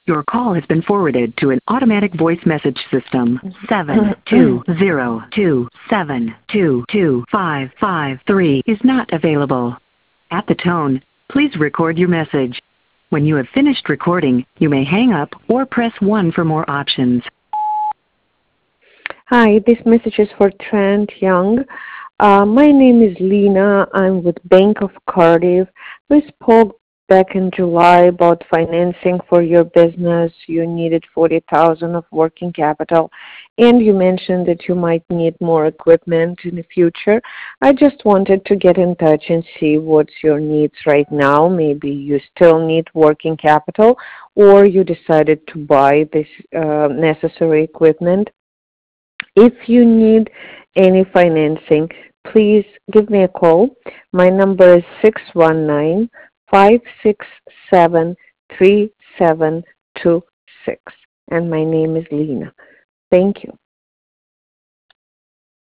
Your call has been forwarded to an automatic voice message system. 72027222553 is not available. At the tone, please record your message. When you have finished recording, you may hang up or press 1 for more options. Hi, this message is for Trent Young. My name is Lena. I'm with Bank of Cardiff. We spoke back in July about financing for your business. You needed $40,000 of working capital, and you mentioned that you might need more equipment in the future. I just wanted to get in touch and see what's your needs right now. Maybe you still need working capital, or you decided to buy this necessary equipment. If you need any financing, please give me a call. My number is 619-567-3726, and my name is Lena. Thank you.